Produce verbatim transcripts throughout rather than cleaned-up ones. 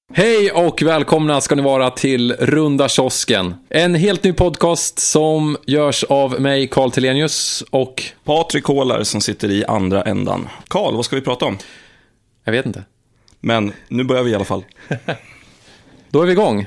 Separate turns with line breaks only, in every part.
Hej och välkomna ska ni vara till Runda kiosken. En helt ny podcast som görs av mig, Carl Telenius, och
Patrik Hålar som sitter i andra ändan. Carl, vad ska vi prata om?
Jag vet inte.
Men nu börjar vi i alla fall.
Då är vi igång.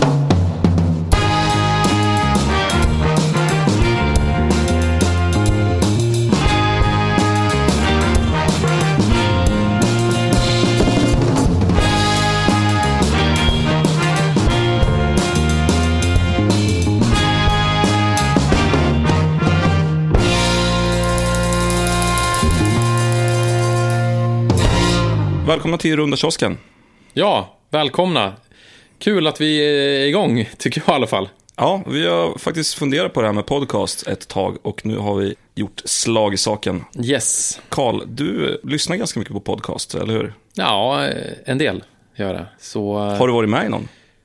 Välkomna till Runda kiosken.
Ja, välkomna. Kul att vi är igång, tycker jag i alla fall.
Ja, vi har faktiskt funderat på det här med podcast ett tag och nu har vi gjort slag i saken.
Yes.
Carl, du lyssnar ganska mycket på podcast, eller hur?
Ja, en del gör det. Så...
Har du varit med i någon?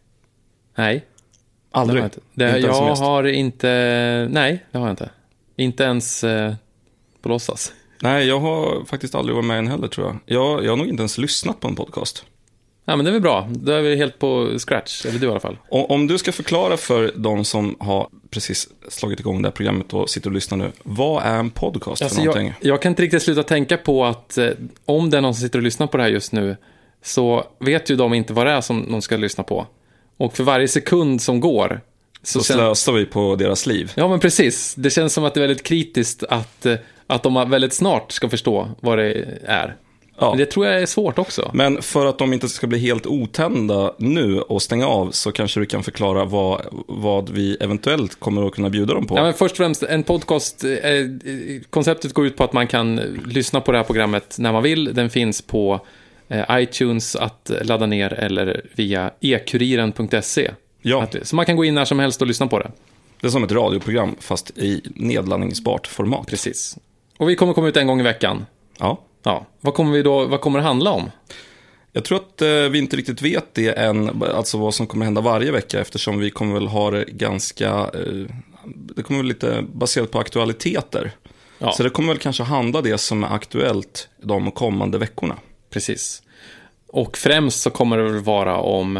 Nej.
Aldrig?
Det har jag inte. Det,
inte
jag har inte... Nej, det har jag inte. Inte ens eh, på låtsas.
Nej, jag har faktiskt aldrig varit med en heller, tror jag. jag. Jag har nog inte ens lyssnat på en podcast.
Ja, men det är väl bra. Då är vi helt på scratch, eller du i alla fall.
Om, om du ska förklara för de som har precis slagit igång det här programmet och sitter och lyssnar nu. Vad är en podcast
alltså
för någonting?
Jag, jag kan inte riktigt sluta tänka på att eh, om det är någon som sitter och lyssnar på det här just nu, så vet ju de inte vad det är som de ska lyssna på. Och för varje sekund som går
Så, så
känns...
slösar vi på deras liv.
Ja, men precis. Det känns som att det är väldigt kritiskt att, att de väldigt snart ska förstå vad det är.
Ja.
Men det tror jag är svårt också.
Men för att de inte ska bli helt otända nu och stänga av, så kanske du kan förklara vad, vad vi eventuellt kommer att kunna bjuda dem på.
Ja, men först och främst, en podcast, eh, konceptet går ut på att man kan lyssna på det här programmet när man vill. Den finns på eh, iTunes att ladda ner eller via e kuriren punkt se.
Ja.
Så man kan gå in när som helst och lyssna på det.
Det är som ett radioprogram fast i nedladdningsbart format.
Precis. Och vi kommer komma ut en gång i veckan.
Ja.
Ja. Vad kommer vi då, vad kommer det handla om?
Jag tror att eh, vi inte riktigt vet det än, alltså vad som kommer hända varje vecka, eftersom vi kommer väl ha det ganska, eh, det kommer väl lite baserat på aktualiteter.
Ja.
Så det kommer väl kanske handla det som är aktuellt de kommande veckorna.
Precis. Och främst så kommer det väl vara om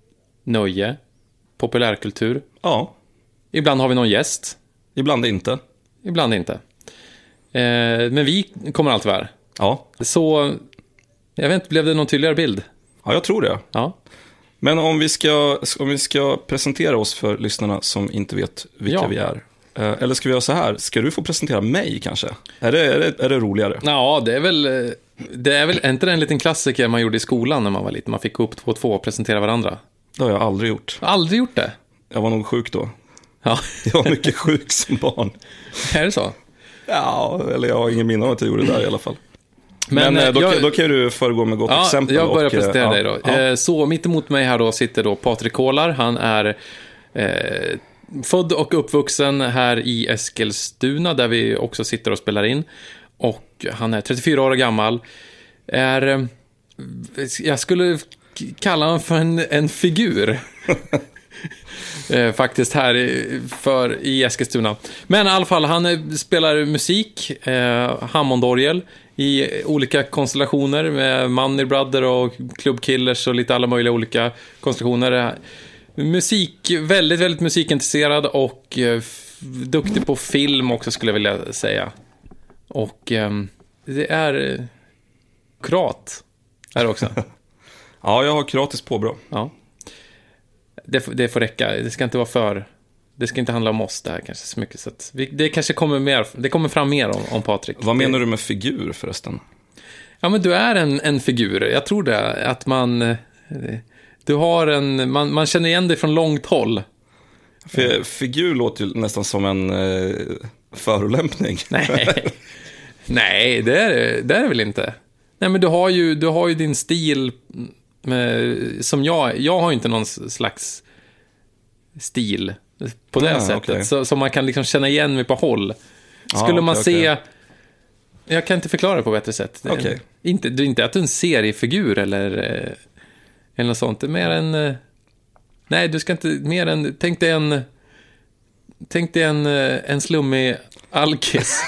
nöje, populärkultur.
Ja.
Ibland har vi någon gäst.
Ibland inte.
Ibland inte. Eh, men vi kommer alltid vara.
Ja.
Så, jag vet inte, blev det någon tydligare bild?
Ja, jag tror det.
Ja.
Men om vi ska, om vi ska presentera oss för lyssnarna som inte vet vilka
Ja.
vi är. Eh, eller ska vi göra så här? Ska du få presentera mig kanske? Är det, är det, är det roligare?
Ja, det är väl... Det är väl inte en liten klassiker man gjorde i skolan när man var liten. Man fick gå upp två och två och presentera varandra.
Det har jag aldrig gjort.
Jag har aldrig gjort det.
Jag var nog sjuk då.
Ja.
Jag var mycket sjuk som barn.
Är det så?
Ja, eller jag har ingen minne av att jag gjorde det där i alla fall.
Men,
Men, eh, då,
jag,
då kan du föregå med gott
ja,
exempel.
jag börjar
och, eh,
presentera
ja,
dig då.
Ja.
Eh, Så mitt emot mig här då sitter då Patrik Hålar. Han är eh, född och uppvuxen här i Eskilstuna, där vi också sitter och spelar in. Och han är trettiofyra år gammal. Är, eh, jag skulle kalla honom för en, en figur. Eh, faktiskt här i, för, i Eskilstuna. Men i alla fall, han eh, spelar musik, eh, Hammondorgel i olika konstellationer med Money Brother och Club Killers och lite alla möjliga olika konstellationer. Musik, väldigt, väldigt musikintresserad och eh, f- duktig på film också, skulle jag vilja säga. Och eh, det är eh, krat är också.
Ja, jag har kroatiskt påbrå.
Ja. Det, får- det får räcka. Det ska inte vara för... Det ska inte handla om oss det här kanske så mycket. Så att vi, det kanske kommer mer... Det kommer fram mer om, om Patrik.
Vad menar
det,
du med figur förresten?
Ja, men du är en, en figur. Jag tror det. Att man... eh, Du har en... Man, man känner igen dig från långt håll.
För, figur låter ju nästan som en eh, förolämpning.
Nej. Nej, det är det är det väl inte. Nej, men du har ju, du har ju din stil med, som jag... Jag har ju inte någon slags stil på det
Ah,
sättet.
okay.
Så, så man kan liksom känna igen mig på håll.
Ah,
Skulle
okay,
man se...
okay.
Jag kan inte förklara det på bättre sätt. Det är
Okay.
Inte, det är inte att du är en seriefigur eller, eh, eller något sånt. Det är mer en... eh, Nej, du ska inte... Mer en... Tänk dig en... Tänk dig en, eh, en slummig alkis.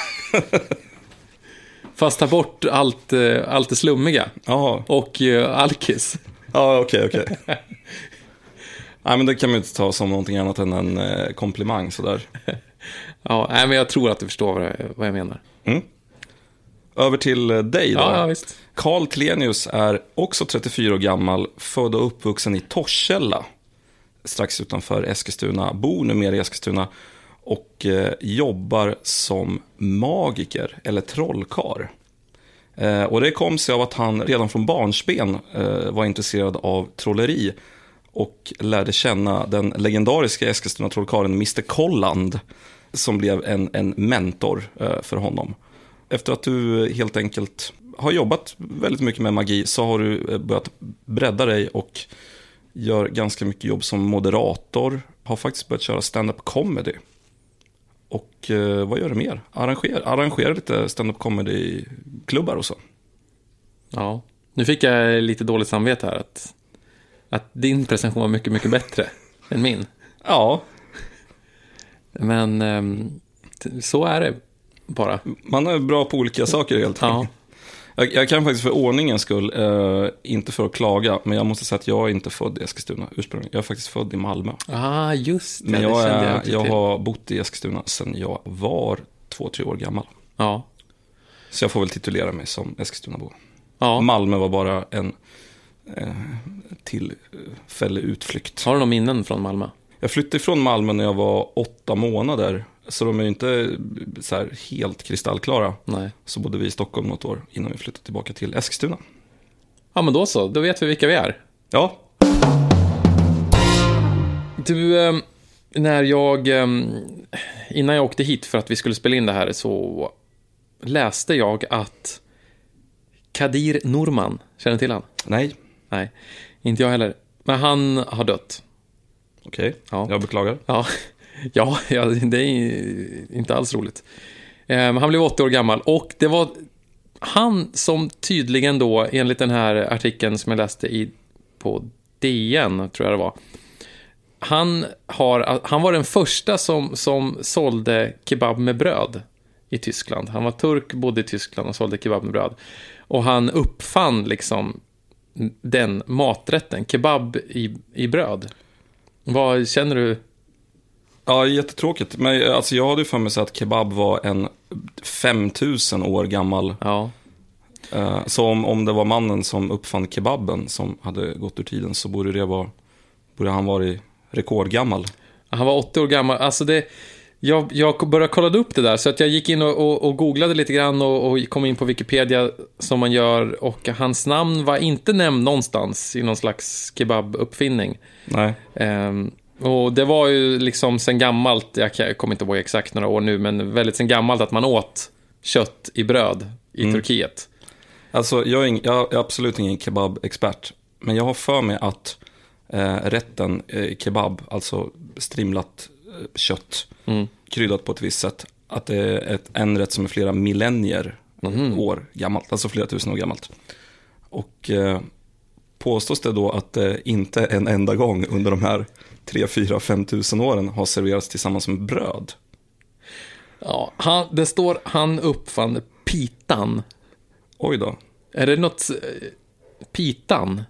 Fast ta bort allt, eh, allt det slummiga.
Jaha.
Och eh, alkis.
Ja, okej, okay, okej. Okay. Nej, men det kan man inte ta som någonting annat än en eh, komplimang sådär.
Ja, nej, men jag tror att du förstår vad jag, vad jag menar.
Mm. Över till dig då.
Ja, ja, visst.
Carl Tlenius är också trettiofyra år gammal, född och uppvuxen i Torshälla, strax utanför Eskilstuna, bor numera i Eskilstuna och eh, jobbar som magiker eller trollkarl. Eh, och det kom sig av att han redan från barnsben eh, var intresserad av trolleri och lärde känna den legendariska Eskilstuna-trollkarlen mister Kolland, som blev en, en mentor eh, för honom. Efter att du helt enkelt har jobbat väldigt mycket med magi så har du börjat bredda dig och gör ganska mycket jobb som moderator. Har faktiskt börjat köra stand-up comedy. Och eh, vad gör du mer? Arranger, arrangerar lite stand-up comedy-klubbar och så.
Ja, nu fick jag lite dåligt samvete här att, att din presentation var mycket, mycket bättre än min.
Ja.
Men um, så är det bara.
Man är bra på olika saker helt enkelt.
Ja.
Jag, jag kan faktiskt för ordningens skull, eh, inte för att klaga, men jag måste säga att jag är inte född i Eskilstuna ursprungligen. Jag är faktiskt född i Malmö.
Ah, just det.
Men jag,
det
är,
jag,
jag har bott i Eskilstuna sedan jag var två, tre år gammal.
Ja.
Så jag får väl titulera mig som Eskilstunabo.
Ja.
Malmö var bara en eh, tillfällig utflykt.
Har du några minnen från Malmö?
Jag flyttade ifrån Malmö när jag var åtta månader. Så de är ju inte så här helt kristallklara.
Nej.
Så bodde vi i Stockholm något år innan vi flyttade tillbaka till Eskilstuna.
Ja, men då så. Då vet vi vilka vi är.
Ja.
Du, eh, när jag... Eh, innan jag åkte hit för att vi skulle spela in det här så läste jag att Kadir Norman, känner du till han?
Nej.
Nej, inte jag heller. Men han har dött.
Okej, okay.
Ja.
Jag beklagar.
Ja. Ja, ja, det är inte alls roligt. Eh, han blev åttio år gammal och det var han som tydligen då, enligt den här artikeln som jag läste i, på D N, tror jag det var. Han, har, han var den första som, som sålde kebab med bröd i Tyskland. Han var turk, bodde i Tyskland och sålde kebab med bröd. Och han uppfann liksom den maträtten, kebab i, i bröd. Vad känner du?
Ja, jättetråkigt. Men alltså, jag hade ju för mig så att kebab var en femtusen år gammal.
Ja.
Uh, så om, om det var mannen som uppfann kebaben som hade gått ur tiden så borde det vara, borde han vara rekordgammal.
Han var åttio år gammal. Alltså det, jag, jag började kolla upp det där så att jag gick in och, och, och googlade lite grann och, och kom in på Wikipedia som man gör, och hans namn var inte nämnd någonstans i någon slags kebabuppfinning.
Nej.
Um, Och det var ju liksom sen gammalt, jag kommer inte ihåg exakt några år nu, men väldigt sen gammalt att man åt kött i bröd i mm. Turkiet.
Alltså jag är, ing, jag är absolut ingen kebab-expert, men jag har för mig att eh, rätten eh, kebab, alltså strimlat eh, kött, mm. kryddat på ett visst sätt, att det är ett, en rätt som är flera millennier mm. år gammalt, alltså flera tusen år gammalt. Och eh, påstås det då att det inte en enda gång under de här tre, fyra, fem tusen åren har serverats tillsammans med bröd.
Ja, han, det står han uppfann pitan.
Oj då.
Är det något pitan?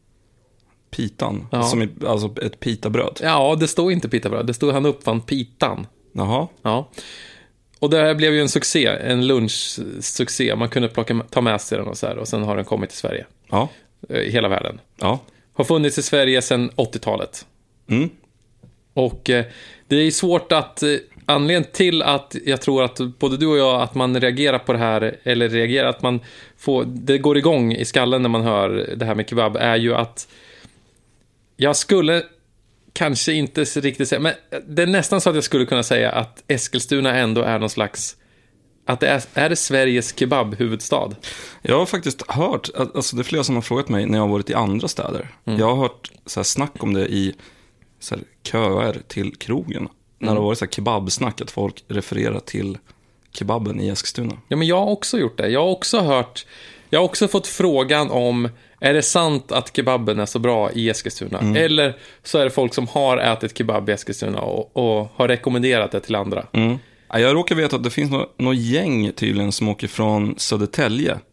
Pitan,
ja.
Som i, alltså ett pitabröd.
Ja, det står inte pitabröd, det står han uppfann pitan.
Jaha.
Ja. Och det här blev ju en succé, en lunchsuccé. Man kunde plocka, ta med sig den och så här, och sen har den kommit till Sverige.
Ja.
I hela världen.
Ja.
Har funnits i Sverige sedan åttiotalet.
Mm.
Och eh, det är svårt att eh, anledningen till att jag tror att både du och jag att man reagerar på det här, eller reagerar att man får, det går igång i skallen när man hör det här med kebab, är ju att jag skulle kanske inte riktigt säga, men det är nästan så att jag skulle kunna säga att Eskilstuna ändå är någon slags, att det är, är det Sveriges kebabhuvudstad? Jag
har faktiskt hört, alltså det är flera som har frågat mig när jag har varit i andra städer. Mm. Jag har hört så här snack om det i så här köer till krogen. Mm. När det har varit så här kebabsnack, att folk refererar till kebaben i Eskilstuna.
Ja, men jag har också gjort det. Jag har också hört, jag har också fått frågan om, är det sant att kebaben är så bra i Eskilstuna? Mm. Eller så är det folk som har ätit kebab i Eskilstuna och, och har rekommenderat det till andra.
Mm. Jag råkar veta att det finns något, något gäng tydligen som åker från Södertälje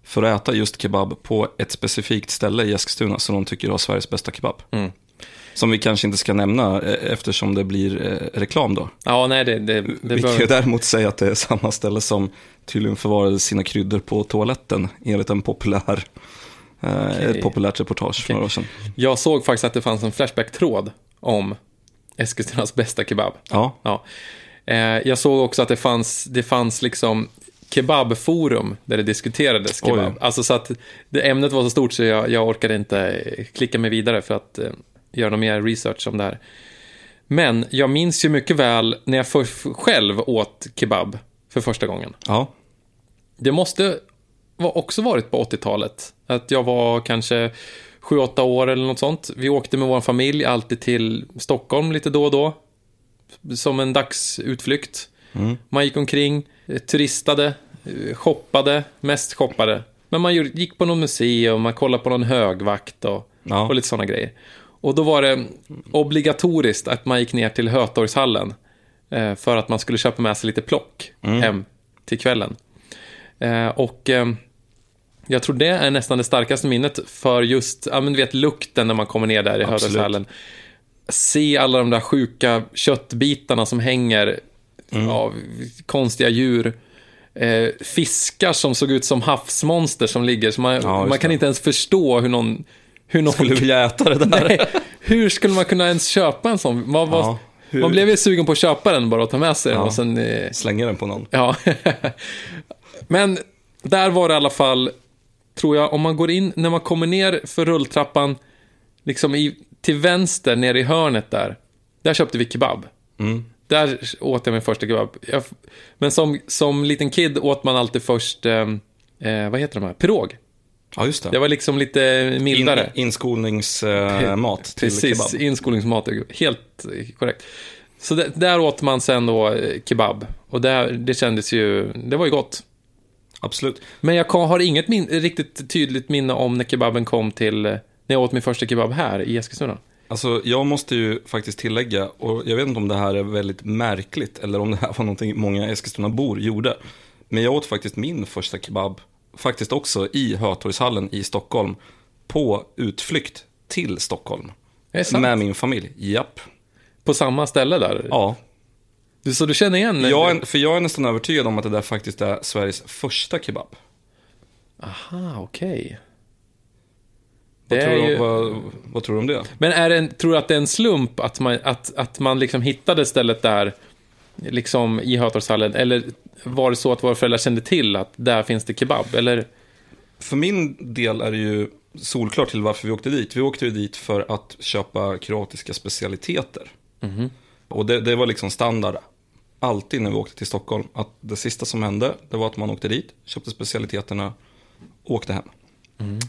för att äta just kebab på ett specifikt ställe i Eskilstuna som de tycker har Sveriges bästa kebab.
Mm.
Som vi kanske inte ska nämna eftersom det blir eh, reklam då.
Ja, nej, det, det, det
vi
bör...
kan ju däremot säga att det är samma ställe som tydligen förvarade sina kryddor på toaletten enligt en populär, eh, okay. ett populärt reportage okay. för några år sedan.
Jag såg faktiskt att det fanns en Flashback-tråd om Eskilstunas bästa kebab.
Ja.
ja. Eh, jag såg också att det fanns, det fanns liksom kebabforum där det diskuterades kebab. Oj. Alltså så att det ämnet var så stort så jag, jag orkade inte klicka mig vidare för att eh, göra någon mer research om det här. Men jag minns ju mycket väl när jag för, själv åt kebab för första gången.
Ja.
Det måste va, också varit på åttiotalet. Att jag var kanske sju åtta år eller något sånt. Vi åkte med vår familj alltid till Stockholm lite då och då. Som en dagsutflykt.
Mm.
Man gick omkring, turistade, shoppade, mest shoppade. Men man gick på någon museum, man kollade på någon högvakt och, ja. och lite sådana grejer. Och då var det obligatoriskt att man gick ner till Hötorgshallen eh, för att man skulle köpa med sig lite plock mm. hem till kvällen. Eh, och eh, jag tror det är nästan det starkaste minnet för just, ja men du vet, lukten när man kommer ner där i Hötorgshallen. Se alla de där sjuka köttbitarna som hänger mm. av konstiga djur. Eh, fiskar som såg ut som havsmonster som ligger. Så man, ja, man kan inte ens förstå hur någon... Hur någon
skulle vilja äta det där.
Nej, hur skulle man kunna ens köpa en sån? Man, ja, man blev ju sugen på att köpa den bara och ta med sig den.
Ja,
och sen, eh...
slänga den på någon.
Ja. Men där var det i alla fall, tror jag, om man går in, när man kommer ner för rulltrappan liksom i, till vänster ner i hörnet där. Där köpte vi kebab.
Mm.
Där åt jag min första kebab. Jag, men som, som liten kid åt man alltid först, eh, eh, vad heter de här? Pirog.
Ja, just det.
Det var liksom lite mildare.
In, inskolningsmat uh, till
Precis,
kebab.
inskolningsmat. Helt korrekt. Så det, där åt man sen då kebab. Och där, det kändes ju, det var ju gott.
Absolut.
Men jag har inget min, riktigt tydligt minne om när kebaben kom till, när jag åt min första kebab här i Eskilstuna.
Alltså jag måste ju faktiskt tillägga, och jag vet inte om det här är väldigt märkligt eller om det här var någonting många Eskilstuna-bor gjorde. Men jag åt faktiskt min första kebab faktiskt också i Hötorgshallen i Stockholm på utflykt till Stockholm.
Är det sant?
Med min familj, japp.
På samma ställe där?
Ja.
Du, så du känner igen?
Jag är, för jag är nästan övertygad om att det där faktiskt är Sveriges första kebab.
Aha, okej. Okay.
Vad, tror ju... vad, vad tror du om det?
Men är det en, tror du att det är en slump att man, att, att man liksom hittade stället där liksom i Hötorgshallen? Eller var det så att våra föräldrar kände till att där finns det kebab? Eller?
För min del är det ju solklart till varför vi åkte dit. Vi åkte ju dit för att köpa kroatiska specialiteter.
Mm-hmm.
Och det, det var liksom standard alltid när vi åkte till Stockholm. Att det sista som hände, det var att man åkte dit, köpte specialiteterna och åkte hem.
Mm.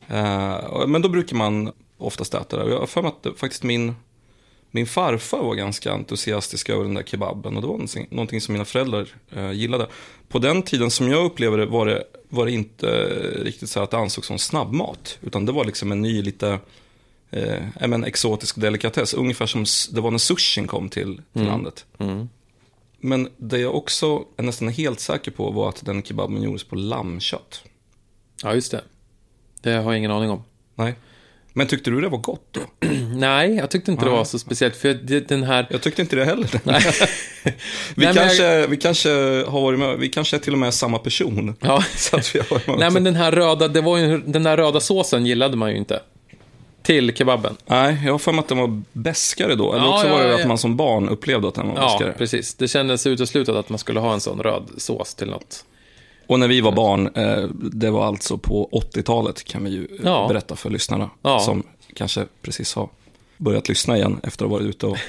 Uh, men då brukar man oftast äta det. Jag har för mig att faktiskt min, min farfar var ganska entusiastisk över den där kebaben. Och det var någonting, någonting som mina föräldrar uh, gillade. På den tiden som jag upplevde det var det, var det inte riktigt så att det ansågs som snabbmat. Utan det var liksom en ny lite uh, men, exotisk delikatess. Ungefär som det var när sushin kom till, till
mm.
landet.
Mm.
Men det jag också är nästan helt säker på var att den kebaben gjordes på lammkött.
Ja, just det. Det har jag ingen aning om.
Nej. Men tyckte du det var gott då?
Nej, jag tyckte inte Nej. det var så speciellt. För det, den här...
Jag tyckte inte det heller.
Nej.
vi,
Nej,
kanske,
jag...
vi kanske har varit med, vi kanske är till och med samma person.
Ja.
Så att vi har varit med.
Nej, men den här röda, det var ju, den där röda såsen gillade man ju inte. Till kebaben.
Nej, jag har för mig att den var bäskare då. Eller
ja,
också
ja,
var det
ja.
att man som barn upplevde att den var
ja,
bäskare.
Ja, precis. Det kändes uteslutat att man skulle ha en sån röd sås till något.
Och när vi var barn, eh, det var alltså på åttiotalet kan vi ju ja. berätta för lyssnarna. Ja. Som kanske precis har börjat lyssna igen efter att ha varit ute och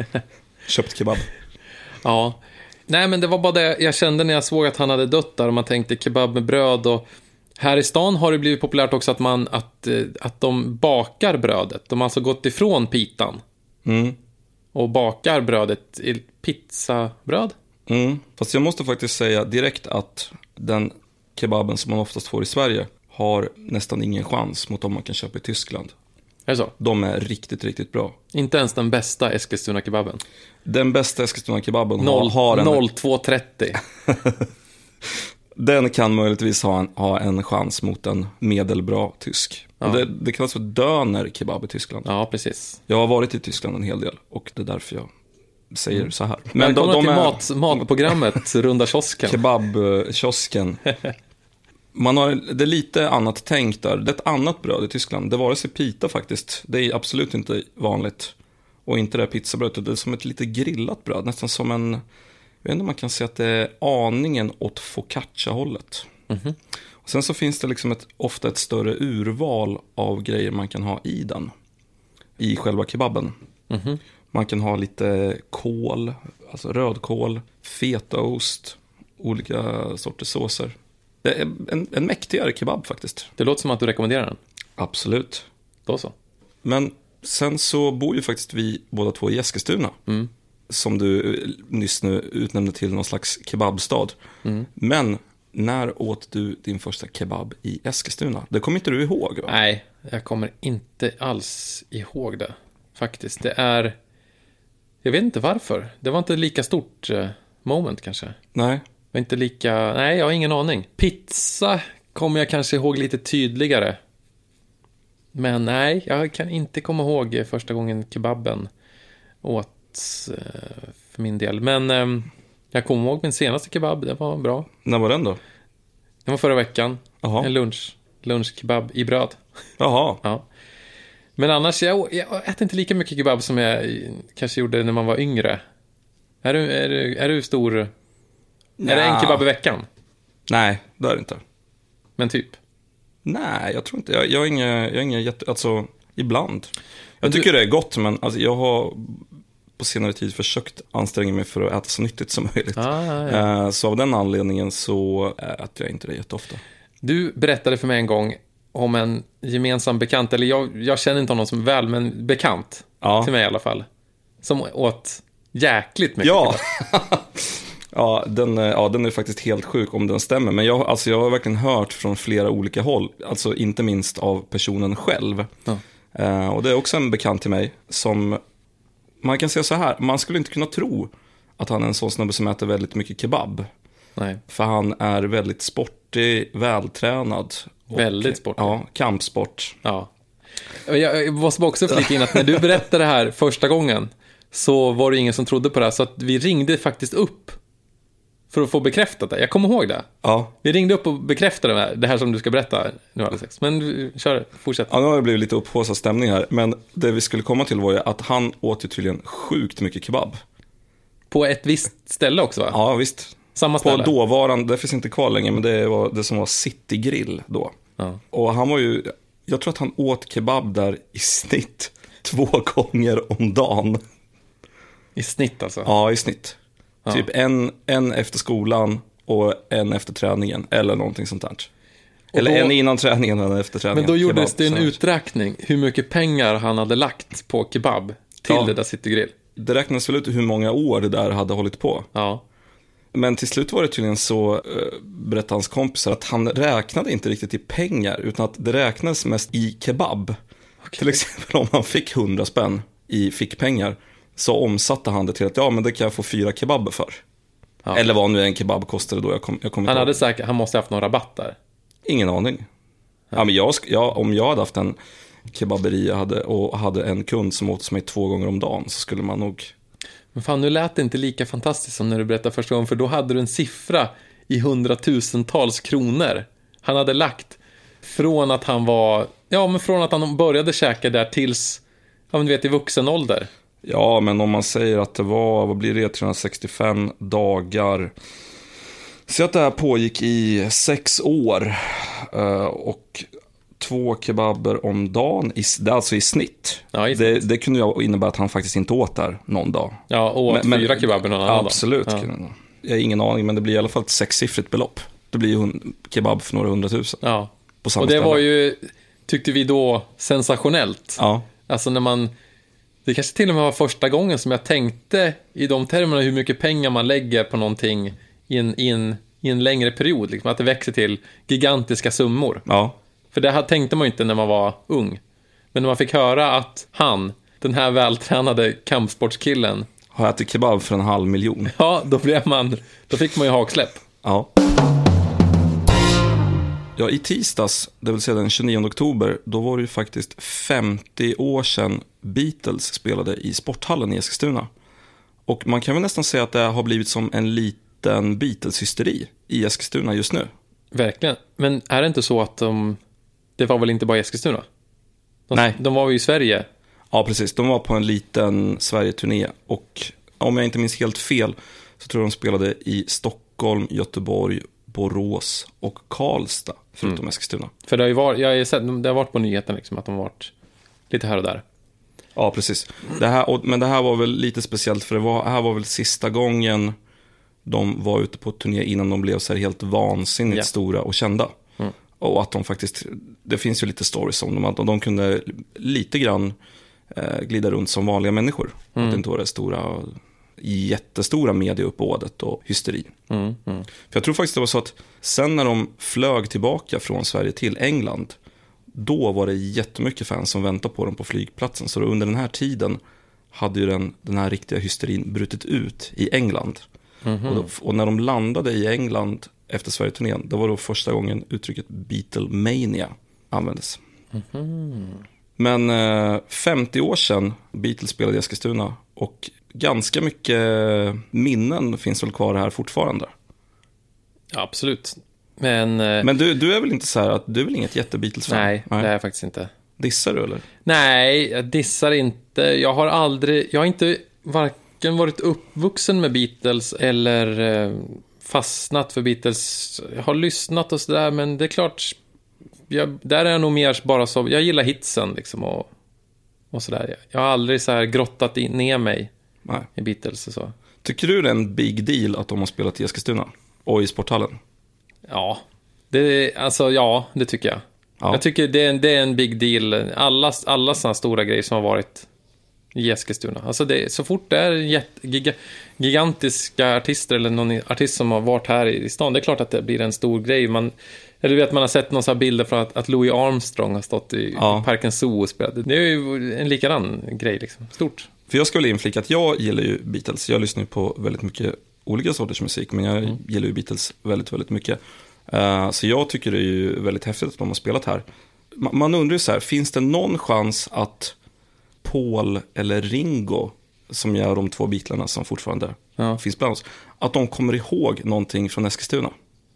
köpt kebab.
Ja, nej men det var bara det jag kände när jag såg att han hade dött där. Och man tänkte kebab med bröd. Och här i stan har det blivit populärt också att, man, att, att de bakar brödet. De har alltså gått ifrån pitan.
Mm.
Och bakar brödet i pizzabröd.
Mm. Fast jag måste faktiskt säga direkt att den kebaben som man oftast får i Sverige har nästan ingen chans mot de man kan köpa i Tyskland.
Är det så?
De är riktigt, riktigt bra.
Inte ens den bästa Eskilstuna-kebaben?
Den bästa Eskilstuna-kebaben har, har en...
noll två trettio
Den kan möjligtvis ha en, ha en chans mot en medelbra tysk.
Ja.
Det, det kallas för döner kebab i Tyskland.
Ja, precis.
Jag har varit i Tyskland en hel del och det är därför jag säger mm. så här.
Men de, de till är... mat, matprogrammet Runda kiosken.
Kebabkiosken. Man har, det är lite annat tänkt där. Det är ett annat bröd i Tyskland. Det var det sig pita faktiskt. Det är absolut inte vanligt. Och inte det här pizzabrödet. Det är som ett lite grillat bröd. Nästan som en... Jag vet inte om man kan säga att det är aningen åt focaccia-hållet. Mm-hmm. Och sen så finns det liksom ett, ofta ett större urval av grejer man kan ha i den. I själva kebaben. Mm-hmm. Man kan ha lite kål, alltså rödkål, fetaost, olika sorters såser. Det är en, en mäktigare kebab faktiskt.
Det låter som att du rekommenderar den.
Absolut.
Då så.
Men sen så bor ju faktiskt vi båda två i Eskilstuna. Mm. Som du nyss nu utnämnde till någon slags kebabstad. Mm. Men när åt du din första kebab i Eskilstuna? Det kommer inte du ihåg, va?
Nej, jag kommer inte alls ihåg det. Faktiskt, det är... Jag vet inte varför. Det var inte lika stort eh, moment kanske.
Nej.
Det var inte lika... Nej, jag har ingen aning. Pizza kommer jag kanske ihåg lite tydligare. Men nej, jag kan inte komma ihåg första gången kebaben åt eh, för min del. Men eh, jag kommer ihåg min senaste kebab, det var bra.
När var den då?
Det var förra veckan.
Aha.
En lunch. Lunchkebab i bröd.
Jaha.
Ja. Men annars, jag, jag äter inte lika mycket kebab som jag kanske gjorde när man var yngre. Är du, är du, är du stor... Ja. Är det en kebab i veckan?
Nej, det är det inte.
Men typ?
Nej, jag tror inte. Jag, jag är ingen, jag är ingen jätte... Alltså, ibland. Jag tycker du... det är gott, men alltså, jag har på senare tid försökt anstränga mig för att äta så nyttigt som möjligt. Ah, ja, ja. Så av den anledningen så äter jag inte det jätteofta.
Du berättade för mig en gång om en gemensam bekant, eller jag, jag känner inte honom som väl, men bekant, ja. Till mig i alla fall, som åt jäkligt mycket.
Ja, ja, den, ja, den är faktiskt helt sjuk om den stämmer, men jag, alltså, jag har verkligen hört från flera olika håll, alltså inte minst av personen själv. Ja. Uh, och det är också en bekant till mig som, man kan säga så här, man skulle inte kunna tro att han är en sån snubbe som äter väldigt mycket kebab. Nej. För han är väldigt sportig, vältränad. Och,
väldigt sportig.
Ja, kampsport.
Ja. Jag, jag måste också flika in att när du berättade det här första gången så var det ingen som trodde på det här. Så att vi ringde faktiskt upp för att få bekräftat det. Jag kommer ihåg det.
Ja.
Vi ringde upp och bekräftade det här, det här som du ska berätta nu alldeles sex. Men kör, fortsätt.
Ja, nu har det blivit lite upphaussad stämning här. Men det vi skulle komma till var ju att han åt ju tydligen sjukt mycket kebab.
På ett visst ställe också, va?
Ja, visst.
Samma ställe.
På dåvarande, det finns inte kvar längre, men det var det som var City Grill då. Ja. Och han var ju, jag tror att han åt kebab där i snitt två gånger om dagen.
I snitt alltså?
Ja, i snitt. Ja. Typ en, en efter skolan och en efter träningen, eller någonting sånt där. Eller då, en innan träningen och en efter träningen.
Men då gjordes kebab, det en uträkning hur mycket pengar han hade lagt på kebab till ja. Det där City Grill.
Det räknas väl ut hur många år det där hade hållit på. Ja. Men till slut var det tydligen så, äh, berättade hans kompisar, att han räknade inte riktigt i pengar, utan att det räknades mest i kebab. Okay. Till exempel om han fick hundra spänn i fickpengar, så omsatte han det till att ja, men det kan jag få fyra kebaber för. Ja. Eller vad nu en kebab kostade då. Jag kom, jag kom
han hade säkert, han måste ha haft någon rabatt där.
Ingen aning. Ja. Ja, men jag, jag, om jag hade haft en kebaberia hade, och hade en kund som åt hos mig två gånger om dagen, så skulle man nog...
Men fan, nu lät det inte lika fantastiskt som när du berättade första gången, för då hade du en siffra i hundratusentals kronor han hade lagt från att han var, ja men från att han började käka där tills, ja men du vet, i vuxen ålder.
Ja, men om man säger att det var, vad blir det, trehundrasextiofem dagar, så att det här pågick i sex år och två kebaber om dagen, det är alltså i snitt. Ja, i snitt. Det, det kunde ju innebära att han faktiskt inte åt där någon dag.
Ja, och åt men, fyra kebaber någon annan
absolut, dag. Absolut. Ja. Jag har ingen aning, men det blir i alla fall ett sexsiffrigt belopp. Det blir ju en kebab för några hundratusen.
Ja, på samma och det ställe. Var ju, tyckte vi då, sensationellt.
Ja.
Alltså när man, det kanske till och med var första gången som jag tänkte i de termerna hur mycket pengar man lägger på någonting i en, i en, i en längre period. Liksom, att det växer till gigantiska summor.
Ja.
För det här tänkte man ju inte när man var ung. Men när man fick höra att han, den här vältränade kampsportskillen,
har ätit kebab för en halv miljon.
Ja, då blev man, då fick man ju haksläpp.
Ja. Ja, i tisdags, det vill säga den tjugonionde oktober, då var det ju faktiskt femtio år sedan Beatles spelade i Sporthallen i Eskilstuna. Och man kan väl nästan säga att det har blivit som en liten Beatles-hysteri i Eskilstuna just nu.
Verkligen. Men är det inte så att de... Det var väl inte bara i Eskilstuna? De,
Nej.
De var ju i Sverige.
Ja, precis. De var på en liten Sverige-turné. Och om jag inte minns helt fel så tror jag de spelade i Stockholm, Göteborg, Borås och Karlstad, förutom mm. Eskilstuna.
För det har ju varit, jag har sett, det har varit på nyheten liksom, att de har varit lite här och där.
Ja, precis. Det här, men det här var väl lite speciellt, för det var, här var väl sista gången de var ute på turné innan de blev så här helt vansinnigt yeah. stora och kända. Mm. Och att de faktiskt, det finns ju lite stories om dem, att de kunde lite grann eh, glida runt som vanliga människor. Mm. Att det inte var det stora, jättestora medieuppbådet och hysteri. Mm. Mm. För jag tror faktiskt det var så att sen när de flög tillbaka från Sverige till England, då var det jättemycket fans som väntade på dem på flygplatsen. Så under den här tiden hade ju den, den här riktiga hysterin brutit ut i England. Mm-hmm. Och, då, och när de landade i England efter Sverige-turnén, det var då första gången uttrycket Beatlemania användes. Mm-hmm. Men eh, femtio år sedan Beatles spelade i Eskilstuna, och ganska mycket minnen finns väl kvar här fortfarande.
Ja, absolut. Men, eh,
Men du, du är väl inte så här att du är väl inget jätte-Beatles-fan?
Nej, nej, det är jag faktiskt inte.
Dissar du eller?
Nej, jag dissar inte. Jag har aldrig, jag har inte varken varit uppvuxen med Beatles eller eh, fastnat för Beatles. Jag har lyssnat och sådär, men det är klart, jag, där är jag nog mer bara så, jag gillar hitsen liksom och, och sådär. Jag har aldrig så här grottat in, ner mig nej. i Beatles och så.
Tycker du det är en big deal att de har spelat i Eskilstuna och i Sporthallen?
Ja, det, alltså, ja, det tycker jag. Ja. Jag tycker det är, det är en big deal. Alla, alla sådana stora grejer som har varit i Eskilstuna. Alltså det, så fort det är jätte, giga, gigantiska artister eller någon artist som har varit här i stan, det är klart att det blir en stor grej. Man, eller du vet, man har sett några bilder från att, att Louis Armstrong har stått i, ja. i Parken Zoo och spelat. Det är ju en likadan grej liksom. Stort.
För jag skulle inflika att jag gillar ju Beatles. Jag lyssnar ju på väldigt mycket olika sorters musik, men jag mm. gillar ju Beatles väldigt, väldigt mycket. Uh, så jag tycker det är ju väldigt häftigt att de har spelat här. Ma- man undrar ju så här, finns det någon chans att Paul eller Ringo, som gör de två Beatlarna som fortfarande ja. finns bland oss, att de kommer ihåg någonting från Eskilstuna?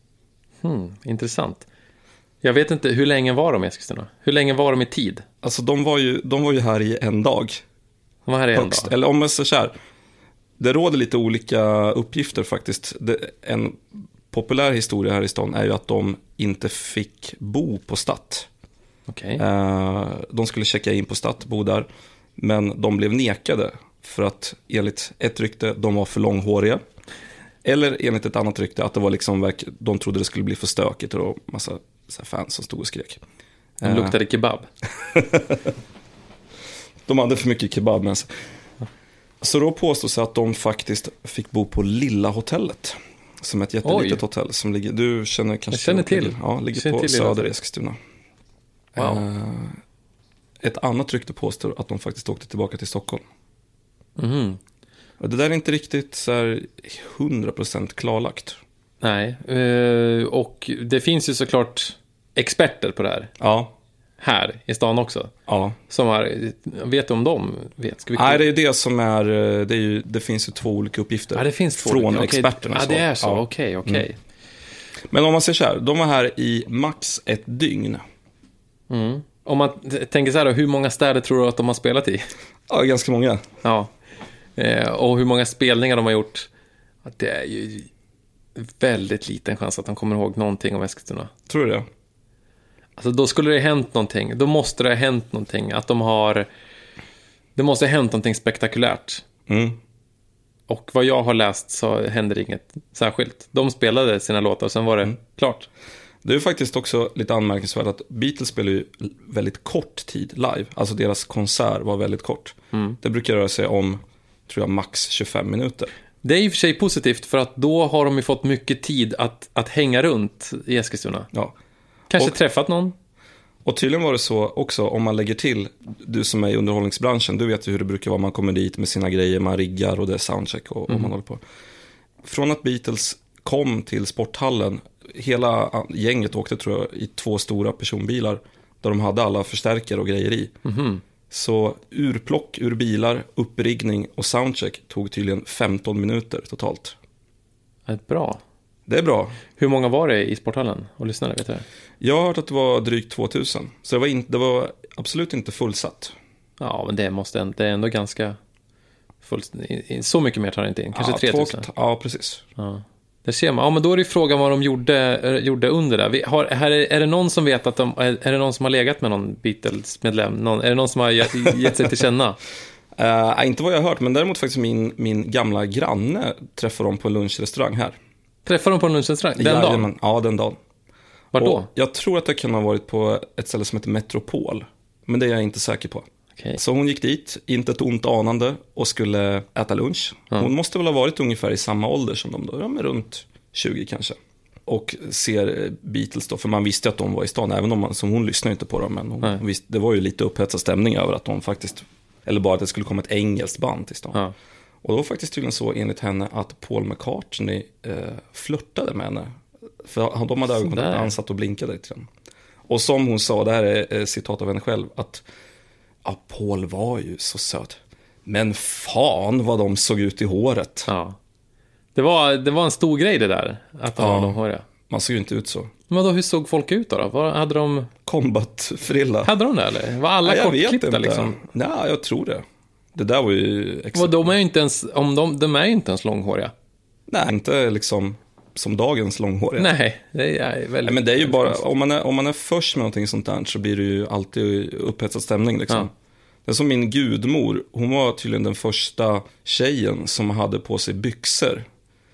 Hmm, intressant. Jag vet inte, hur länge var de i Eskilstuna? Hur länge var de i tid?
Alltså de var ju, de var ju här i en dag.
De var här i en
högst.
dag?
Eller om man säger så här, det råder lite olika uppgifter faktiskt. Det, en populär historia här i stan är ju att de inte fick bo på Statt.
Okay.
Uh, de skulle checka in på Statt, bo där. Men de blev nekade för att enligt ett rykte de var för långhåriga. Eller enligt ett annat rykte att det var liksom, de trodde det skulle bli för stökigt och massa så här fans som stod och skrek.
De luktade kebab.
De hade för mycket kebab med sig. Så då påstås att de faktiskt fick bo på Lilla hotellet, som ett jättelitet Oj. hotell som ligger, du känner kanske
Jag känner till.
till. Ja, ligger
känner
på
till
söder Eskilstuna.
Wow.
Uh, ett annat rykte påstår att de faktiskt åkte tillbaka till Stockholm.
Mm.
Det där är inte riktigt så här hundra procent klarlagt.
Nej, uh, och det finns ju såklart experter på det här.
Ja.
Här i stan också.
Ja.
Som har, vet du om de vet? Ska vi
Nej, det är det som är, det, är ju, det finns ju två olika uppgifter.
Ja, det finns två
från
olika.
experterna.
Ja, det är så.
Ja.
Okej, okej. Okay, okay.
mm. Men om man ser så här, de var här i max ett dygn.
Mm. Om man t- tänker så här då, hur många städer tror du att de har spelat i?
Ja, ganska många.
Ja. Eh, och hur många spelningar de har gjort? Det är ju väldigt liten chans att de kommer ihåg någonting om Eskilstuna.
Tror du det?
Alltså då skulle det ha hänt någonting. Då måste det ha hänt någonting. Att de har... Det måste ha hänt någonting spektakulärt.
Mm.
Och vad jag har läst så händer inget särskilt. De spelade sina låtar och sen var det mm. klart.
Det är ju faktiskt också lite anmärkningsvärt att Beatles spelade ju väldigt kort tid live. Alltså deras konsert var väldigt kort. Mm. Det brukar röra sig om, tror jag, max tjugofem minuter. Det
är i och för sig positivt, för att då har de ju fått mycket tid att, att hänga runt i Eskilstuna.
Ja.
Kanske
och,
träffat någon.
Och tydligen var det så också, om man lägger till, du som är i underhållningsbranschen, du vet ju hur det brukar vara, man kommer dit med sina grejer, man riggar och det är soundcheck och, mm. och man håller på. Från att Beatles kom till Sporthallen hela gänget åkte tror jag i två stora personbilar där de hade alla förstärkare och grejer i.
Mm-hmm.
Så urplock ur bilar, uppriggning och soundcheck tog tydligen femton minuter totalt.
Ett bra.
Det är bra.
Hur många var det i sporthallen och lyssnade, vet du?
Jag har hört att det var drygt tvåtusen. Så det var, in, det var absolut inte fullsatt.
Ja, men det, måste, det är ändå ganska fullt. Så mycket mer tar det inte in. Kanske
ja,
tre tusen.
Två, ja, precis.
Ja. Det ser man. Ja, men då är det frågan vad de gjorde, gjorde under där. Vi har, här är, är det någon som vet att de, är det någon som har legat med någon Beatles-medlem? Någon, är det någon som har gett, gett sig till känna?
Uh, inte vad jag har hört, men däremot faktiskt min, min gamla granne träffade dem på en lunchrestaurang här.
Träffade de på en lunchrestaurang? Den
ja,
dagen?
Men, ja, den dagen.
Vart då?
Och jag tror att det kan ha varit på ett ställe som heter Metropol. Men det är jag inte säker på.
Okay.
Så hon gick dit, inte ett ont anande, och skulle äta lunch. Hon mm. måste väl ha varit ungefär i samma ålder som de då, ja, men runt tjugo kanske. Och ser Beatles då, för man visste att de var i stan, även om man, som hon lyssnade inte på dem, men hon, hon visste, det var ju lite upphetsad stämning över att de faktiskt, eller bara att det skulle komma ett engelskt band till stan. Ja. Och då var faktiskt tydligen så enligt henne att Paul McCartney eh, flörtade med henne. För de hade ögonkontakt, han satt och blinkade till den. Och som hon sa, det här är eh, citat av henne själv, att ja, Paul var ju så söt. Men fan vad de såg ut i håret.
Ja. Det var, det var en stor grej det där, att de
ja,
var de håriga.
Man såg ju inte ut så.
Men då, hur såg folk ut då? då? Vad hade de?
Combat-frilla.
Hade de det eller? Var alla ja, kortklippta liksom?
Nej, jag tror det. Det där var ju exakt.
Och de är ju inte ens, om de, de är ju inte ens långhåriga.
Nej, inte liksom som dagens långhåriga.
Nej, det är väldigt...
Nej, men det är ju bara, om man är, om man är först med någonting sånt där så blir det ju alltid upphetsad stämning liksom. Ja. Det är som min gudmor, hon var tydligen den första tjejen som hade på sig byxor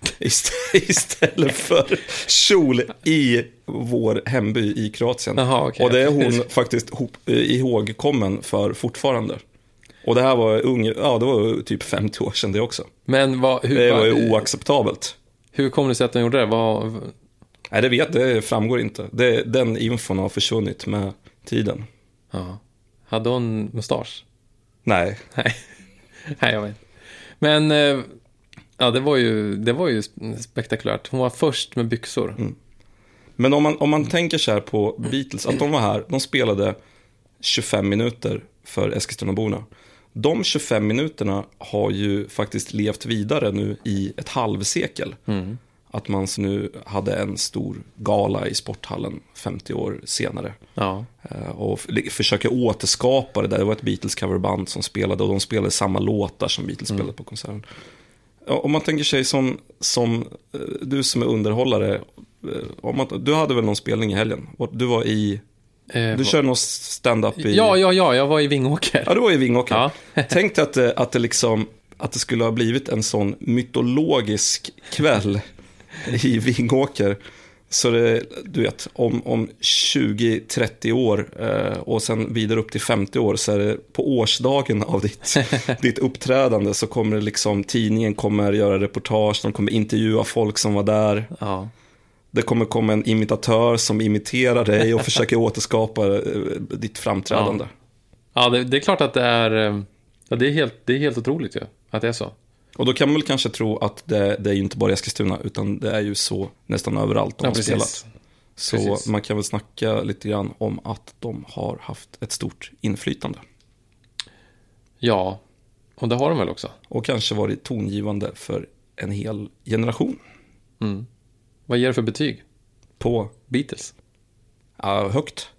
istället för kjol i vår hemby i Kroatien.
Aha, okay.
Och det är hon faktiskt ihågkommen för fortfarande. Och det här var unge, ja, det var typ femtio år sedan det också.
Men vad, hur,
det var ju oacceptabelt.
Hur kom det sig att den gjorde det? Vad...
Nej, det vet det framgår inte. Det, den infon har försvunnit med tiden.
Ja. Hade hon mustasch?
Nej.
Nej, Nej jag vet. Men ja, det var ju, det var ju spektakulärt. Hon var först med byxor. Mm.
Men om man, om man tänker så här på Beatles, att de var här, de spelade tjugofem minuter för Eskilstunaborna. De tjugofem minuterna har ju faktiskt levt vidare nu i ett halvsekel. Mm. Att man nu hade en stor gala i sporthallen femtio år senare. Ja. Och försöker återskapa det där. Det var ett Beatles coverband som spelade, och de spelade samma låtar som Beatles mm. spelade på konserten. Om man tänker sig som, som du som är underhållare, om man, du hade väl någon spelning i helgen? Du var i... Du kör någon stand-up i...
Ja, ja, ja, jag var i Vingåker.
Ja, du var i Vingåker. Ja. Tänk dig att det, att, det liksom, att det skulle ha blivit en sån mytologisk kväll i Vingåker. Så det, du vet, om, om tjugo trettio år eh, och sen vidare upp till femtio år, så är det på årsdagen av ditt, ditt uppträdande, så kommer det liksom, tidningen kommer göra reportage, de kommer intervjua folk som var där. Ja. Det kommer komma en imitatör som imiterar dig och försöker återskapa ditt framträdande.
Ja, ja det, det är klart att det är, ja, det är, helt, det är helt otroligt ju, att det är så.
Och då kan man väl kanske tro att det, det är ju inte bara i Eskilstuna, utan det är ju så nästan överallt de ja, har precis. spelat. Så precis. Man kan väl snacka lite grann om att de har haft ett stort inflytande.
Ja, och det har de väl också.
Och kanske varit tongivande för en hel generation.
Mm. Vad ger det för betyg?
På
Beatles?
Ja, högt.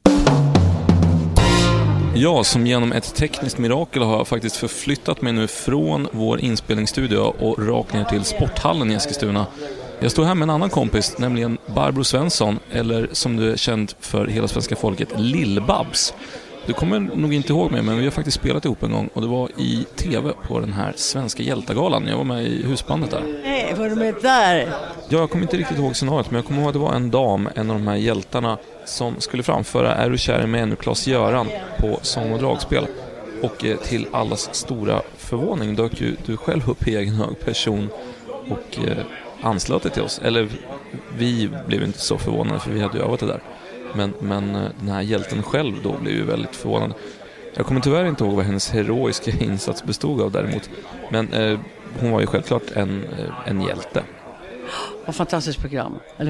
Ja, som genom ett tekniskt mirakel har jag faktiskt förflyttat mig nu från vår inspelningsstudio och rakt ner till sporthallen i Eskilstuna. Jag står här med en annan kompis, nämligen Barbro Svensson, eller som du är känd för hela svenska folket, Lill-Babs. Du kommer nog inte ihåg mig, men vi har faktiskt spelat ihop en gång, och det var i tv på den här svenska hjältagalan. Jag var med i husbandet där.
Nej, var du med där?
Ja, jag kommer inte riktigt ihåg scenariot, men jag kommer ihåg att det var en dam, en av de här hjältarna, som skulle framföra Är du kär med ännu Klas-Göran på sång- och dragspel. Och eh, till allas stora förvåning dök ju du själv upp i egen hög person och eh, anslöt dig till oss. Eller vi blev inte så förvånade, för vi hade ju övat det där. Men, men den här hjälten själv då blev ju väldigt förvånad. Jag kommer tyvärr inte ihåg vad hennes heroiska insats bestod av däremot. Men eh, hon var ju självklart en, en hjälte.
Vad fantastiskt program, eller hur?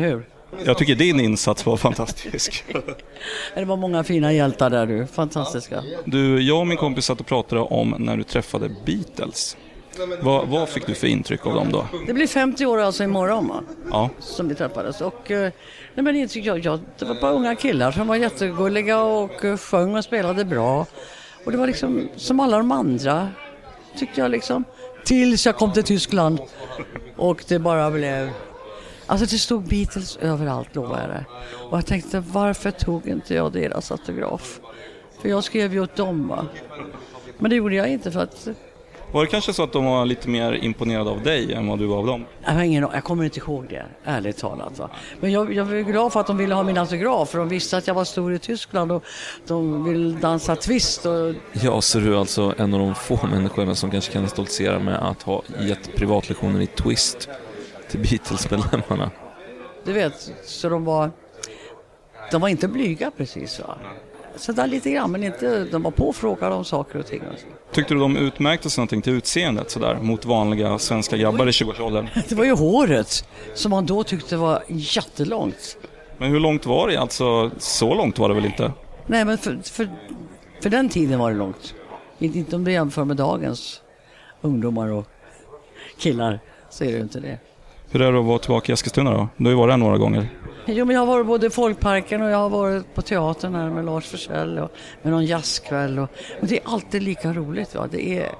Jag tycker din insats var fantastisk.
Det var många fina hjältar där du, fantastiska.
Du, jag och min kompis satt och pratade om när du träffade Beatles. Vad, vad fick du för intryck av dem då?
Det blir femtio år alltså imorgon, va?
Ja.
Som vi träffades. Och eh, nej, men intryck, jag, jag, det var bara unga killar som var jättegulliga och eh, sjöng och spelade bra. Och det var liksom som alla de andra, tyckte jag liksom. Tills jag kom till Tyskland. Och det bara blev... Alltså det stod Beatles överallt, lovar jag det. Och jag tänkte, varför tog inte jag deras autograf? För jag skrev ju åt dem, va? Men det gjorde jag inte för att...
Var det kanske så att de var lite mer imponerade av dig än vad du var av dem?
Jag, har ingen, jag kommer inte ihåg det, ärligt talat. Va? Men jag, jag var glad för att de ville ha min autograf. För de visste att jag var stor i Tyskland och de ville dansa twist. Och...
Ja, så du är alltså en av de få människorna som kanske kan stoltsera med att ha gett privatlektioner i twist till Beatles-medlemmarna.
Du vet, så de var... De var inte blyga precis, va? Så där lite grann, men inte, de var påfrågade om saker och ting. Alltså.
Tyckte du de utmärkte sig någonting till utseendet sådär, mot vanliga svenska grabbar i tjugoårsåldern?
Det var ju håret som man då tyckte var jättelångt.
Men hur långt var det? Alltså, så långt var det väl inte?
Nej, men för, för, för den tiden var det långt. Inte, inte om det jämför med dagens ungdomar och killar, så är det ju inte det.
Hur är det att vara tillbaka i Eskilstuna då? Du har ju varit där några gånger.
Jo, men jag har varit både i Folkparken och jag har varit på teatern här med Lars Forssell och med någon jazzkväll. Och, och det är alltid lika roligt, va? Det är,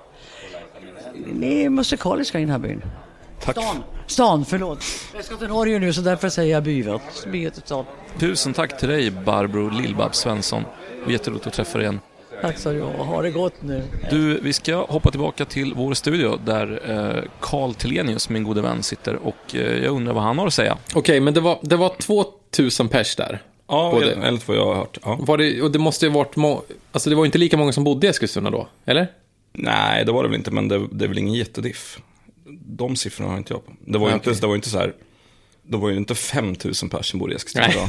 det är musikaliska i den här byn.
Tack.
Stan, stan förlåt. Jag ska till Norge nu, så därför säger jag by. by stan.
Tusen tack till dig, Barbro Lill-Babs Svensson. Och jätteroligt att träffa dig igen.
Tack så du ha det gott nu.
Du, vi ska hoppa tillbaka till vår studio där eh, Carl Telenius, min gode vän, sitter. Och eh, jag undrar vad han har att säga.
Okej, okay, men det var, det var tvåtusen pers där.
Ja, både. Enligt vad jag har hört. Ja.
Var det, och det måste ju varit... Må- alltså det var inte lika många som bodde i Eskilstuna då, eller?
Nej, det var det väl inte, men det, det är väl ingen jättediff. De siffrorna har inte jag på. Det var ju
okay.
inte, det var inte så här... Det var ju inte femtusen pers som bodde i Eskilstuna då.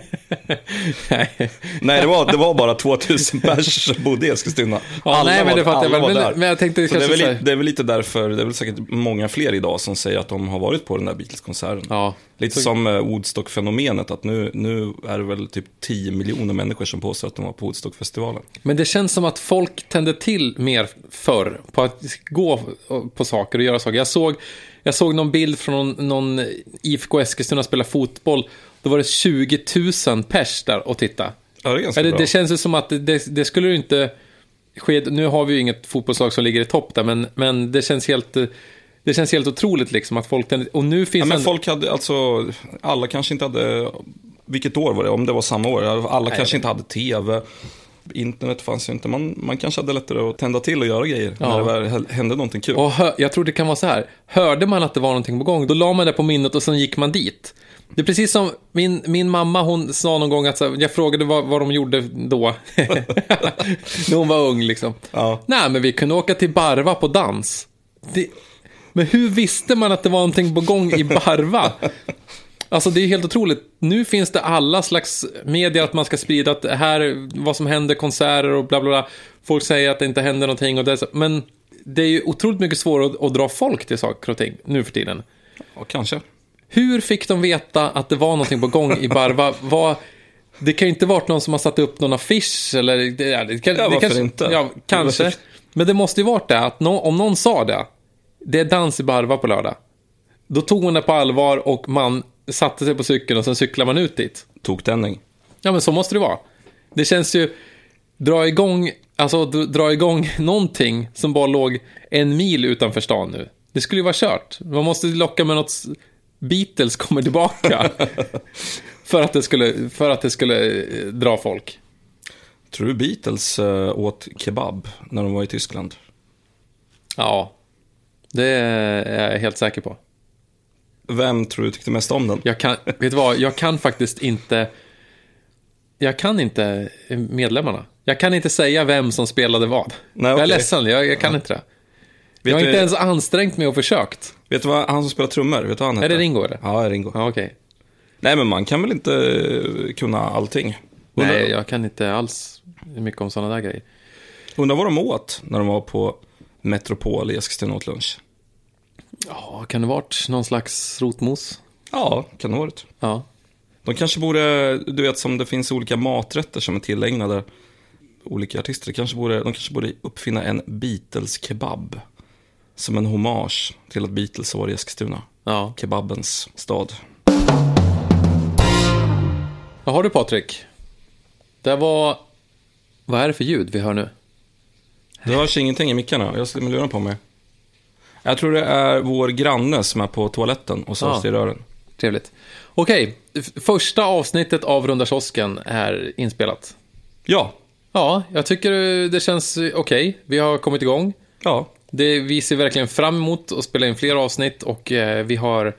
nej,
nej det, var, det var bara tvåtusen pers som bodde i Eskilstuna.
Ja,
alla
nej, men det
var, alla
jag,
var
men,
där.
Men jag tänkte det,
det, är väl,
så
det är väl lite därför, det är väl säkert många fler idag som säger att de har varit på den där Beatles-konserten.
Ja.
Lite så... som Woodstock-fenomenet, att nu, nu är det väl typ tio miljoner människor som påstår att de var på Woodstock-festivalen.
Men det känns som att folk tände till mer förr på att gå på saker och göra saker. Jag såg, jag såg någon bild från någon, någon I F K Eskilstuna spela fotboll. Då var det tjugo tusen pers där och titta.
Ja, det är ganska
det,
bra.
Det känns ju som att det, det skulle ju inte ske. Nu har vi ju inget fotbollslag som ligger i topp där, men, men det känns helt... Det känns helt otroligt liksom att folk... Och nu finns
ja, men
en...
folk hade, alltså... Alla kanske inte hade... Vilket år var det? Om det var samma år. Alla Nej, kanske inte hade tv. Internet fanns ju inte. Man, man kanske hade lättare att tända till och göra grejer. Ja. När det väl hände någonting kul.
Och hör, jag tror det kan vara så här. Hörde man att det var någonting på gång, då la man det på minnet och sen gick man dit. Det är precis som min, min mamma, hon sa någon gång att så, jag frågade vad, vad de gjorde då. När hon var ung liksom.
Ja.
Nej, men vi kunde åka till Barva på dans. Det, men hur visste man att det var någonting på gång i Barva? Alltså det är helt otroligt. Nu finns det alla slags medier att man ska sprida att här, vad som händer, konserter och bla bla bla. Folk säger att det inte händer någonting och det, men det är ju otroligt mycket svårare att, att dra folk till saker och ting nu för tiden.
Ja, kanske.
Hur fick de veta att det var någonting på gång i Barva? Var, det kan ju inte varit någon som har satt upp någon affisch eller det, det, kan,
ja,
det kanske
inte?
Ja, kanske. Men det måste ju varit det att no, om någon sa det, det är dans i Barva på lördag. Då tog man det på allvar och man satte sig på cykeln och sen cyklar man ut dit.
Toktändning.
Ja, men så måste det vara. Det känns ju dra igång, alltså dra igång någonting som bara låg en mil utanför stan nu. Det skulle ju vara kört. Man måste locka med något Beatles kommer tillbaka för att det skulle för att det skulle dra folk.
Tror du Beatles äh, åt kebab när de var i Tyskland?
Ja. Det är jag helt säker på.
Vem tror du tyckte mest om den?
Jag kan, vet du vad, jag kan faktiskt inte jag kan inte medlemmarna. Jag kan inte säga vem som spelade vad.
Nej, okay.
Jag är ledsen, jag, jag kan ja. inte det. Vet jag har du, inte ens ansträngt mig och försökt.
Vet du vad han som spelar trummor, vet du vad han heter?
Är det Ringo eller?
Ja, det är Ringo.
Ja, okej. Okay.
Nej, men man kan väl inte kunna allting.
Undra... Nej, jag kan inte alls mycket om sådana där grejer.
Undrar vad de åt när de var på Metropol i Eskilstuna åt lunch.
Ja, kan det varit någon slags rotmos?
Ja, kan det ha varit.
Ja.
De kanske borde, du vet som det finns olika maträtter som är tillägnade olika artister. De kanske borde, de kanske borde uppfinna en Beatles-kebab som en hommage till att Beatles var i Eskilstuna.
Ja.
Kebabens stad.
Vad har du, Patrik? Det var... Vad är det för ljud vi hör nu?
Det hörs ingenting i mickarna. Jag ska med luren på mig. Jag tror det är vår granne som är på toaletten och så
Ja.
styr rören.
Trevligt. Okej, f- första avsnittet av Runda kiosken är inspelat.
Ja,
Ja, jag tycker det känns okej. Vi har kommit igång.
ja.
Det, vi ser verkligen fram emot att spela in fler avsnitt och eh, vi har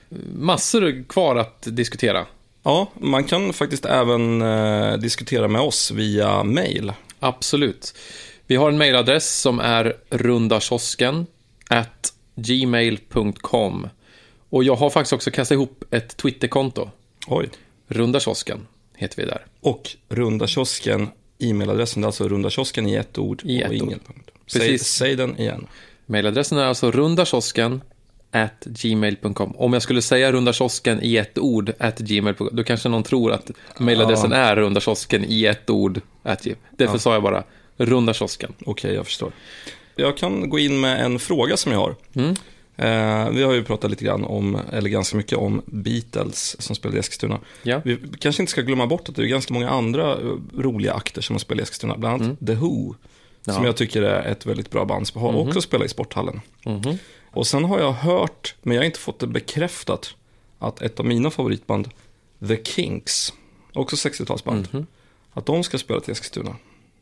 massor kvar att diskutera.
Ja, man kan faktiskt även eh, diskutera med oss via mail.
Absolut. Vi har en mailadress som är rundakiosken at gmail punkt com. Och jag har faktiskt också kastat ihop ett Twitterkonto.
Oj.
Runda kiosken heter vi där.
Och Runda kiosken, e-mailadressen, det är alltså Runda kiosken i ett ord
I
och
ett
ingen
ord.
punkt. Säg,
Precis.
säg den igen.
Mailadressen är alltså rundakiosken at gmail punkt com. Om jag skulle säga rundakiosken i ett ord at gmail punkt com, då kanske någon tror att mailadressen
Ja.
är rundakiosken i ett ord at gmail. Därför
Ja.
sa jag bara rundakiosken.
Okej, jag förstår. Jag kan gå in med en fråga som jag har.
Mm.
Eh, vi har ju pratat lite grann om, eller ganska mycket om Beatles som spelade i Eskilstuna.
Ja.
Vi kanske inte ska glömma bort att det är ganska många andra eh, roliga akter som har spelat i Eskilstuna. Bland annat The Who,
Ja.
som jag tycker är ett väldigt bra band som har också spelat i Sporthallen.
Mhm.
Och sen har jag hört, men jag har inte fått det bekräftat, att ett av mina favoritband, The Kinks, också sextiotalsband,
Mhm.
att de ska spela till Eskilstuna.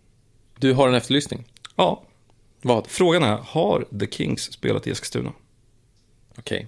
Du har en efterlysning.
Ja,
Vad?
frågan är, har The Kinks spelat i Eskilstuna?
Okej.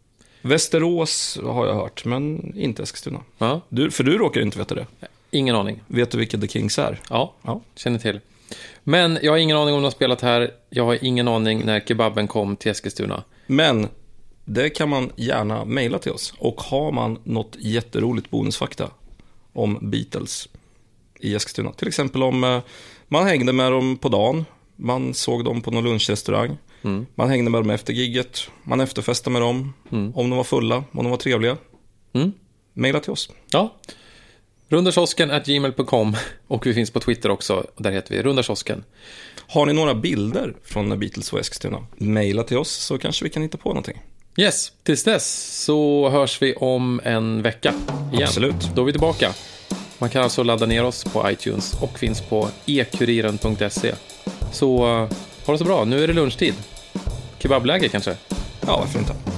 Västerås har jag hört, men inte Eskilstuna.
Ja.
Du, för du råkar inte veta det.
Ingen aning.
Vet du vilka The Kinks är?
Ja,
Ja.
känner till. Men jag har ingen aning om de har spelat här. Jag har ingen aning när kebaben kom till Eskilstuna.
Men det kan man gärna mejla till oss. Och har man något jätteroligt bonusfakta om Beatles i Eskilstuna. Till exempel om eh, man hängde med dem på dagen. Man såg dem på någon lunchrestaurang.
Mm.
Man hängde med dem efter gigget. Man efterfestade med dem.
Mm.
Om de var fulla, om de var trevliga.
Mm.
Mejla till oss.
Ja. rundakiosken at gmail punkt com. Och vi finns på Twitter också. Där heter vi rundakiosken.
Har ni några bilder från när Beatles var i Eskilstuna? Mejla till oss så kanske vi kan hitta på någonting.
Yes, tills dess så hörs vi om en vecka igen.
Absolut.
Då är vi tillbaka. Man kan alltså ladda ner oss på iTunes och finns på e kuriren punkt se. Så uh, ha det så bra, nu är det lunchtid. Kebabläge kanske?
Ja, varför inte?